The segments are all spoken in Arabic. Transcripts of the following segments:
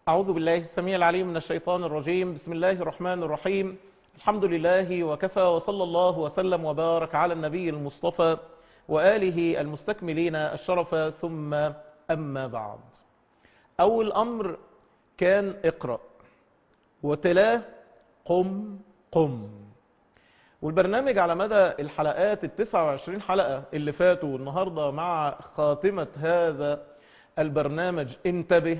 أعوذ بالله السميع العليم من الشيطان الرجيم. بسم الله الرحمن الرحيم. الحمد لله وكفى، وصلى الله وسلم وبارك على النبي المصطفى وآله المستكملين الشرف، ثم أما بعد. أول أمر كان اقرأ، وتلاه قم قم. والبرنامج على مدى الحلقات 29 حلقة اللي فاتوا والنهاردة مع خاتمة هذا البرنامج انتبه،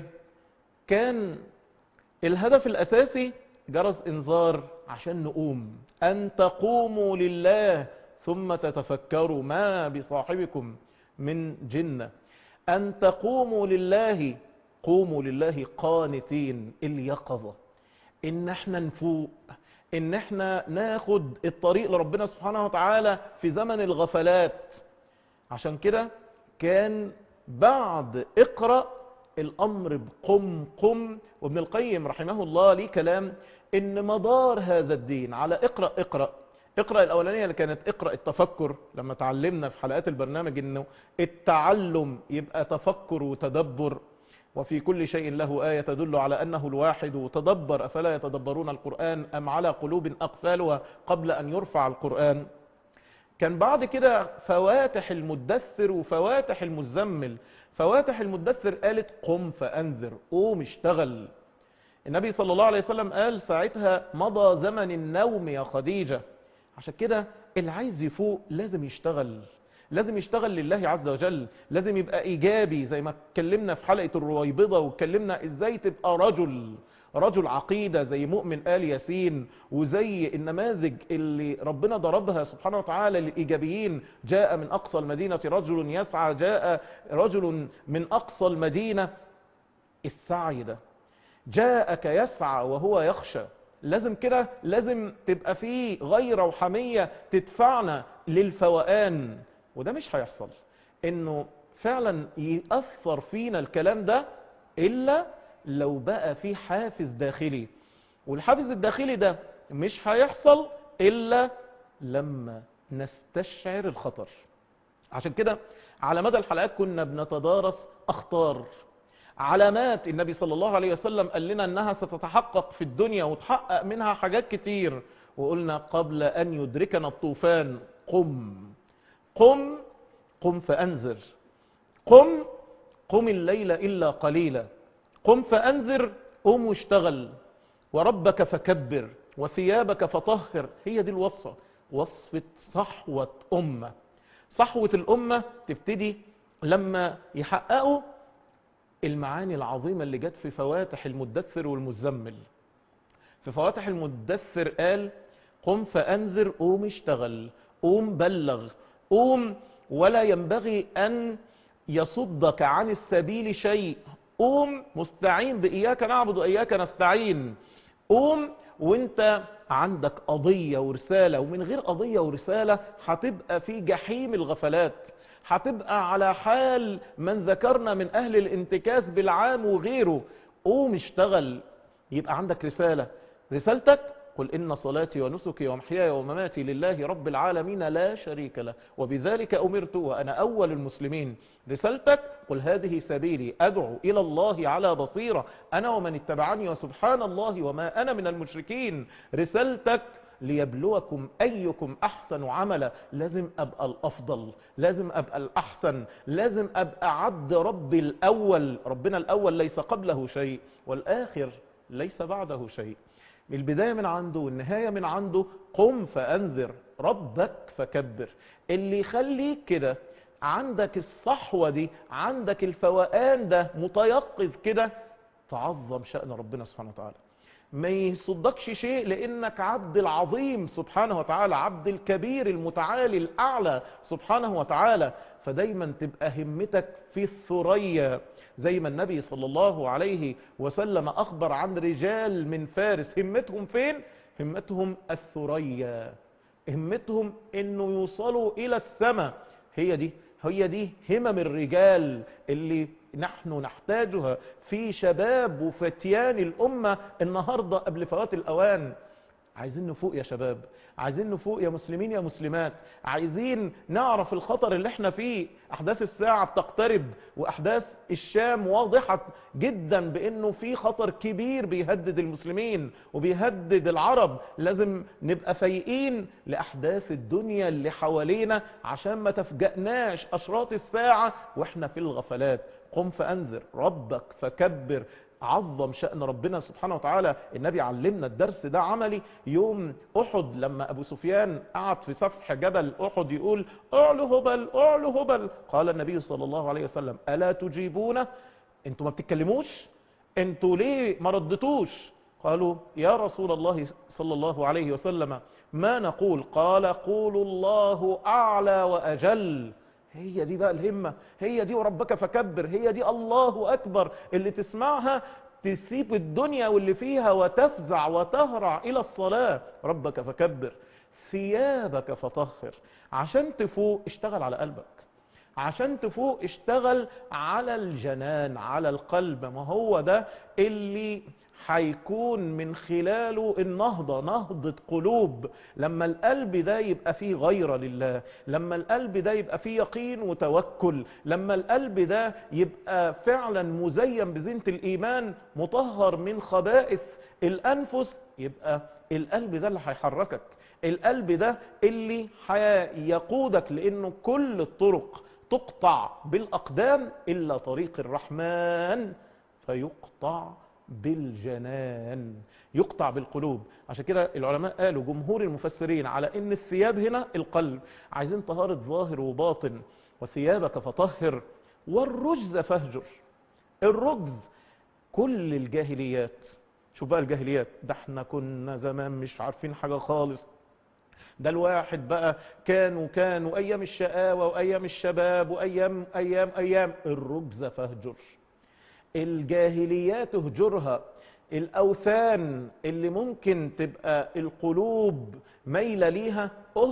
كان الهدف الأساسي جرس إنذار عشان نقوم، أن تقوموا لله ثم تتفكروا ما بصاحبكم من جنة، أن تقوموا لله، قوموا لله قانتين، اليقظة، إن احنا نفوق، إن احنا ناخد الطريق لربنا سبحانه وتعالى في زمن الغفلات. عشان كده كان بعد اقرأ الأمر بقم قم. وابن القيم رحمه الله ليه كلام إن مدار هذا الدين على اقرأ اقرأ. اقرأ الأولانية اللي كانت اقرأ التفكر، لما تعلمنا في حلقات البرنامج إنه التعلم يبقى تفكر وتدبر، وفي كل شيء له آية تدل على أنه الواحد، وتدبر أفلا يتدبرون القرآن أم على قلوب أقفالها قبل أن يرفع القرآن. كان بعد كده فواتح المدثر وفواتح المزمل. فواتح المدثر قالت قم فأنذر، قوم اشتغل. النبي صلى الله عليه وسلم قال ساعتها مضى زمن النوم يا خديجة. عشان كده اللي عايز يفوق لازم يشتغل، لازم يشتغل لله عز وجل، لازم يبقى إيجابي زي ما اتكلمنا في حلقة الرويبضة، واتكلمنا ازاي تبقى رجل عقيدة زي مؤمن آل ياسين، وزي النماذج اللي ربنا ضربها سبحانه وتعالى للإيجابيين. جاء من أقصى المدينة رجل يسعى، جاء رجل من أقصى المدينة. السعي ده جاءك يسعى وهو يخشى. لازم كده، لازم تبقى فيه غيرة وحمية تدفعنا للفوقان. وده مش هيحصل انه فعلا يأثر فينا الكلام ده إلا لو بقى فيه حافز داخلي. والحافز الداخلي ده مش هيحصل إلا لما نستشعر الخطر. عشان كده على مدى الحلقات كنا بنتدارس أخطار، علامات النبي صلى الله عليه وسلم قال لنا أنها ستتحقق في الدنيا وتحقق منها حاجات كتير. وقلنا قبل أن يدركنا الطوفان قم قم قم فأنذر، قم الليل إلا قليلا، قم فأنذر، قم واشتغل، وربك فكبر، وثيابك فطهر. هي دي الوصفة، وصفة صحوة أمة. صحوة الأمة تبتدي لما يحققوا المعاني العظيمة اللي جت في فواتح المدثر والمزمل. في فواتح المدثر قال قم فأنذر، قوم اشتغل، قوم بلغ، قوم ولا ينبغي أن يصدك عن السبيل شيء، قوم مستعين بإياك نعبد وإياك نستعين، قوم وانت عندك قضية ورسالة، ومن غير قضية ورسالة هتبقى في جحيم الغفلات، هتبقى على حال من ذكرنا من أهل الانتكاس بالعام وغيره. قوم اشتغل، يبقى عندك رسالة. رسالتك قل إن صلاتي ونسكي ومحياي ومماتي لله رب العالمين لا شريك له وبذلك أمرت وأنا أول المسلمين. رسالتك قل هذه سبيلي أدعو إلى الله على بصيرة أنا ومن اتبعني وسبحان الله وما أنا من المشركين. رسالتك ليبلوكم أيكم أحسن عملا. لازم أبقى الأفضل، لازم أبقى الأحسن، لازم أبقى عبد ربي الأول. ربنا الأول ليس قبله شيء، والآخر ليس بعده شيء. البداية من عنده والنهاية من عنده. قم فأنذر، ربك فكبر. اللي يخليك كده عندك الصحوة دي، عندك الفوقان ده، متيقظ كده، تعظم شأن ربنا سبحانه وتعالى. ما يصدقش شيء لأنك عبد العظيم سبحانه وتعالى، عبد الكبير المتعالي الأعلى سبحانه وتعالى. فدايما تبقى همتك في الثريا، زي ما النبي صلى الله عليه وسلم أخبر عن رجال من فارس همتهم فين؟ همتهم الثريا، همتهم انه يوصلوا الى السماء. هي دي همم الرجال اللي نحن نحتاجها في شباب وفتيان الأمة النهاردة قبل فوات الأوان. عايزين نفوق يا شباب، عايزين نفوق يا مسلمين يا مسلمات، عايزين نعرف الخطر اللي احنا فيه. احداث الساعة بتقترب، واحداث الشام واضحة جدا بانه في خطر كبير بيهدد المسلمين وبيهدد العرب. لازم نبقى فايقين لاحداث الدنيا اللي حوالينا عشان ما تفجأناش اشراط الساعة واحنا في الغفلات. قم فانذر ربك فكبر. عظم شأن ربنا سبحانه وتعالى. النبي علمنا الدرس ده عملي يوم أحد، لما أبو سفيان قعد في سفح جبل أحد يقول أعلو هبل أعلو هبل، قال النبي صلى الله عليه وسلم ألا تجيبون؟ انتوا ما بتتكلموش؟ انتوا ليه ما ردتوش؟ قالوا يا رسول الله صلى الله عليه وسلم ما نقول؟ قال قولوا الله أعلى وأجل. هي دي بقى الهمة، هي دي وربك فكبر، هي دي الله أكبر اللي تسمعها تسيب الدنيا واللي فيها وتفزع وتهرع إلى الصلاة. ربك فكبر، ثيابك فطهر. عشان تفوق اشتغل على قلبك، عشان تفوق اشتغل على الجنان، على القلب. ما هو ده اللي هيكون من خلاله النهضة، نهضة قلوب. لما القلب ده يبقى فيه غيرة لله، لما القلب ده يبقى فيه يقين وتوكل، لما القلب ده يبقى فعلا مزين بزينة الإيمان، مطهر من خبائث الأنفس، يبقى القلب ده اللي هيحركك، القلب ده اللي هيقودك. لأنه كل الطرق تقطع بالأقدام إلا طريق الرحمن فيقطع بالجنان، يقطع بالقلوب. عشان كده العلماء قالوا جمهور المفسرين على ان الثياب هنا القلب. عايزين طهارة ظاهر وباطن. وثيابك فطهر والرجز فاهجر. الرجز كل الجاهليات. شوف بقى الجاهليات ده، احنا كنا زمان مش عارفين حاجة خالص، ده الواحد بقى كانوا ايام الشقاوة وايام الشباب وايام ايام ايام. الرجز فاهجر. الجاهليات اهجرها. الاوثان اللي ممكن تبقى القلوب ميلة ليها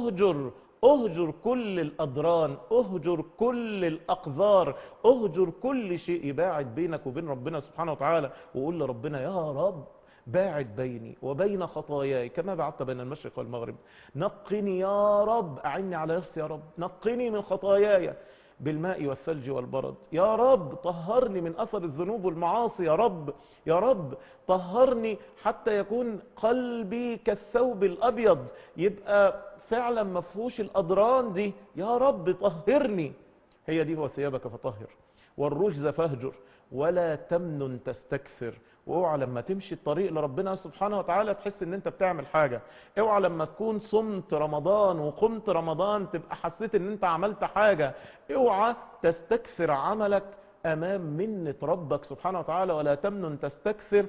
اهجر كل الاضران، اهجر كل الاقذار، اهجر كل شيء يباعد بينك وبين ربنا سبحانه وتعالى. وقول لربنا يا رب باعد بيني وبين خطاياي كما بعدت بين المشرق والمغرب. نقني يا رب، أعني على نفسي يا رب، نقني من خطاياي بالماء والثلج والبرد. يا رب طهرني من أثر الذنوب والمعاصي. يا رب يا رب طهرني حتى يكون قلبي كالثوب الأبيض، يبقى فعلا مفهوش الأضران دي. يا رب طهرني. هي دي هو ثيابك فطهر والرجز فاهجر ولا تمنن تستكثر. واوعى لما تمشي الطريق لربنا سبحانه وتعالى تحس ان انت بتعمل حاجة. اوعى لما تكون صمت رمضان وقمت رمضان تبقى حسيت ان انت عملت حاجة. اوعى تستكثر عملك امام منة ربك سبحانه وتعالى. ولا تمنن تستكثر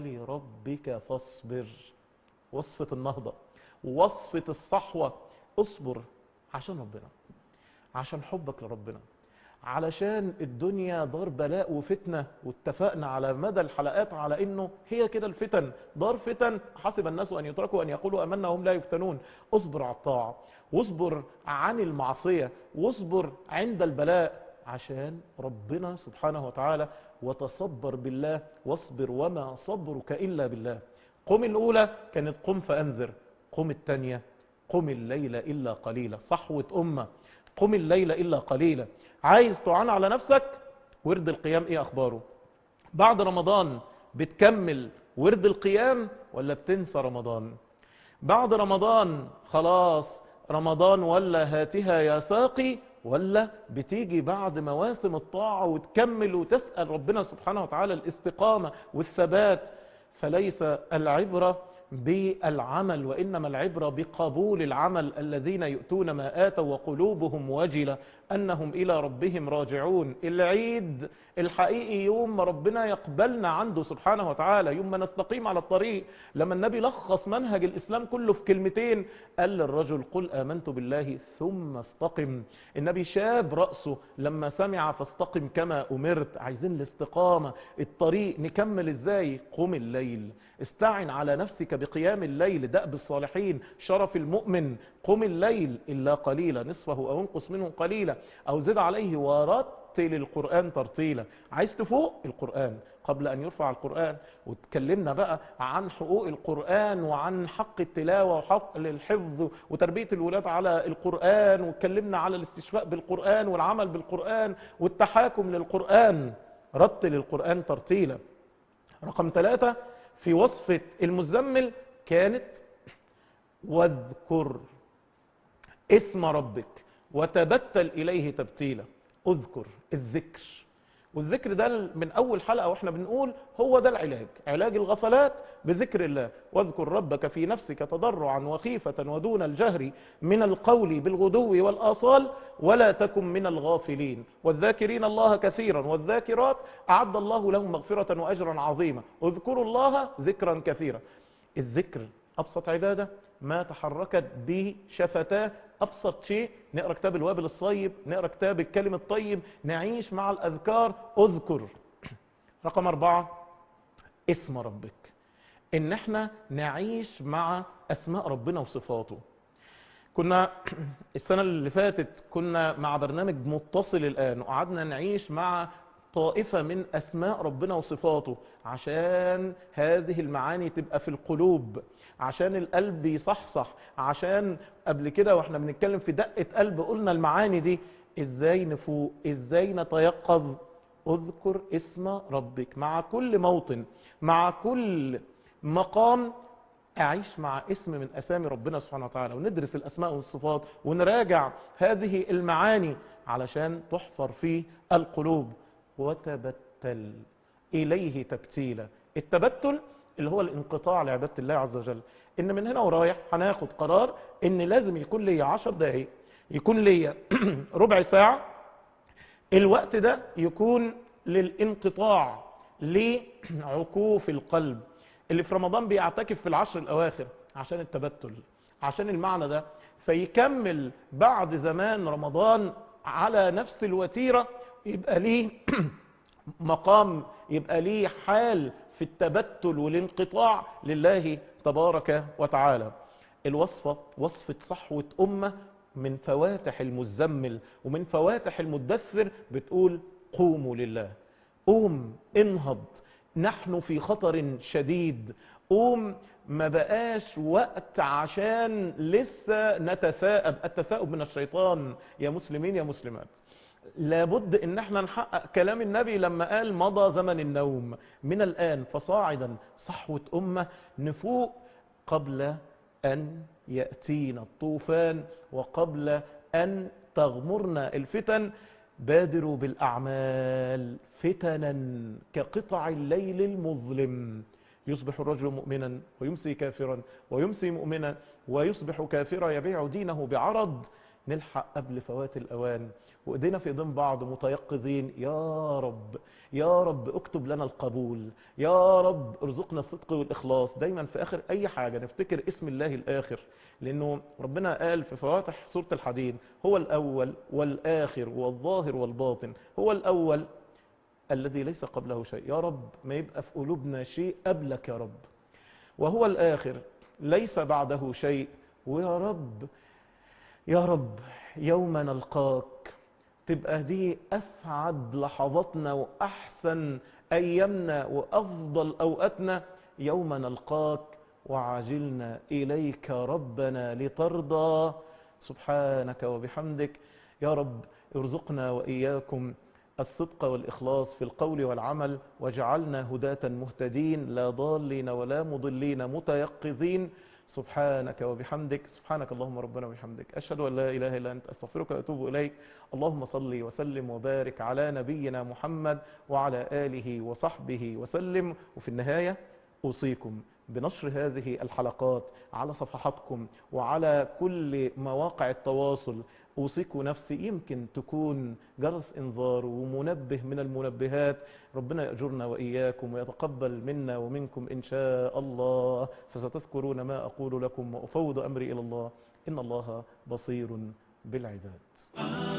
ولربك فاصبر. وصفة النهضة، وصفة الصحوة. اصبر عشان ربنا، عشان حبك لربنا، علشان الدنيا دار بلاء وفتنة. واتفقنا على مدى الحلقات على انه هي كده الفتن، دار فتن. حسب الناس ان يتركوا ان يقولوا امنا وهم لا يفتنون. اصبر على الطاعة، واصبر عن المعصية، واصبر عند البلاء عشان ربنا سبحانه وتعالى. وتصبر بالله واصبر وما صبرك الا بالله. قم الاولى كانت قم فانذر. قم الثانية قم الليل الا قليلا. صحوة امة قم الليل الا قليلا. عايز تعان على نفسك؟ ورد القيام ايه اخباره؟ بعد رمضان بتكمل ورد القيام ولا بتنسى رمضان؟ بعد رمضان خلاص رمضان ولا هاتها يا ساقي، ولا بتيجي بعد مواسم الطاعة وتكمل وتسأل ربنا سبحانه وتعالى الاستقامة والثبات؟ فليس العبرة بالعمل وإنما العبرة بقبول العمل. الذين يؤتون ما آتوا وقلوبهم وجلة أنهم إلى ربهم راجعون. العيد الحقيقي يوم ما ربنا يقبلنا عنده سبحانه وتعالى، يوم ما نستقيم على الطريق. لما النبي لخص منهج الإسلام كله في كلمتين، قال للرجل قل آمنت بالله ثم استقم. النبي شاب رأسه لما سمع فاستقم كما أمرت. عايزين الاستقامة. الطريق نكمل ازاي؟ قم الليل، استعن على نفسك بقيام الليل، دأب الصالحين، شرف المؤمن. قم الليل إلا قليلا نصفه أو انقص منه قليلا أو زد عليه ورتل القرآن ترتيلا. عايز تفوق القرآن، قبل أن يرفع القرآن. وتكلمنا بقى عن حقوق القرآن وعن حق التلاوة وحق الحفظ وتربية الولاد على القرآن، وتكلمنا على الاستشفاء بالقرآن والعمل بالقرآن والتحاكم للقرآن. رتل القرآن ترتيلا. رقم 3 في وصفة المزمل كانت واذكر اسم ربك وتبتل إليه تبتيلا. اذكر الذكر، والذكر ده من أول حلقة وإحنا بنقول هو ده العلاج، علاج الغفلات بذكر الله. واذكر ربك في نفسك تضرعا وخيفة ودون الجهر من القول بالغدو والآصال ولا تكن من الغافلين والذاكرين الله كثيرا والذاكرات أعد الله لهم مغفرة وأجرا عظيما. اذكروا الله ذكرا كثيرا. الذكر أبسط عبادة ما تحركت به شفتاه، أبسط شيء نقرأ كتاب الوابل الصيب، نقرأ كتاب الكلم الطيب، نعيش مع الأذكار. أذكر. رقم 4 اسم ربك، إن احنا نعيش مع أسماء ربنا وصفاته. كنا السنة اللي فاتت كنا مع برنامج متصل الآن، وقعدنا نعيش مع طائفة من أسماء ربنا وصفاته عشان هذه المعاني تبقى في القلوب، عشان القلب يصحصح. عشان قبل كده واحنا بنتكلم في دقة قلب قلنا المعاني دي ازاي نفوق، ازاي نتيقظ. اذكر اسم ربك مع كل موطن، مع كل مقام. أعيش مع اسم من أسامي ربنا سبحانه وتعالى، وندرس الأسماء والصفات ونراجع هذه المعاني علشان تحفر في القلوب. وتبتل إليه تبتيلا. التبتل اللي هو الانقطاع لعبادة الله عز وجل، إن من هنا ورايح هناخد قرار إن لازم يكون لي 10 دقايق، يكون لي ربع ساعة، الوقت ده يكون للانقطاع لعكوف القلب اللي في رمضان بيعتكف في العشر الأواخر عشان التبتل، عشان المعنى ده، فيكمل بعد زمان رمضان على نفس الوتيرة، يبقى ليه مقام، يبقى ليه حال في التبتل والانقطاع لله تبارك وتعالى. الوصفة وصفة صحوة أمة من فواتح المزمل ومن فواتح المدثر بتقول قوموا لله. قوم انهض، نحن في خطر شديد. قوم، ما بقاش وقت عشان لسه نتثاءب. التثاؤب من الشيطان يا مسلمين يا مسلمات. لابد ان احنا نحقق كلام النبي لما قال مضى زمن النوم، من الآن فصاعدا صحوة أمة نفوق قبل أن يأتينا الطوفان وقبل أن تغمرنا الفتن. بادروا بالأعمال فتنا كقطع الليل المظلم. يصبح الرجل مؤمنا ويمسي كافرا ويمسي مؤمنا ويصبح كافرا يبيع دينه بعرض. نلحق قبل فوات الأوان وإيدينا في ايدين بعض متيقظين. يا رب يا رب اكتب لنا القبول، يا رب ارزقنا الصدق والإخلاص. دايما في آخر أي حاجة نفتكر اسم الله الآخر، لأنه ربنا قال في فواتح سورة الحديد هو الأول والآخر والظاهر والباطن. هو الأول الذي ليس قبله شيء، يا رب ما يبقى في قلوبنا شيء قبلك يا رب. وهو الآخر ليس بعده شيء. ويا رب يا رب يوم نلقاك تبقى دي أسعد لحظاتنا وأحسن أيامنا وأفضل أوقاتنا. يوم نلقاك وعجلنا إليك ربنا لترضى. سبحانك وبحمدك. يا رب ارزقنا وإياكم الصدق والإخلاص في القول والعمل، واجعلنا هداة مهتدين لا ضالين ولا مضلين متيقظين. سبحانك وبحمدك. سبحانك اللهم ربنا وبحمدك، أشهد أن لا إله إلا أنت، أستغفرك وأتوب إليك. اللهم صل وسلم وبارك على نبينا محمد وعلى آله وصحبه وسلم. وفي النهاية أوصيكم بنشر هذه الحلقات على صفحاتكم وعلى كل مواقع التواصل. أوصيكم نفسي، يمكن تكون جرس إنذار ومنبه من المنبهات. ربنا يأجرنا وإياكم ويتقبل منا ومنكم إن شاء الله. فستذكرون ما أقول لكم وأفوض أمري إلى الله، إن الله بصير بالعباد.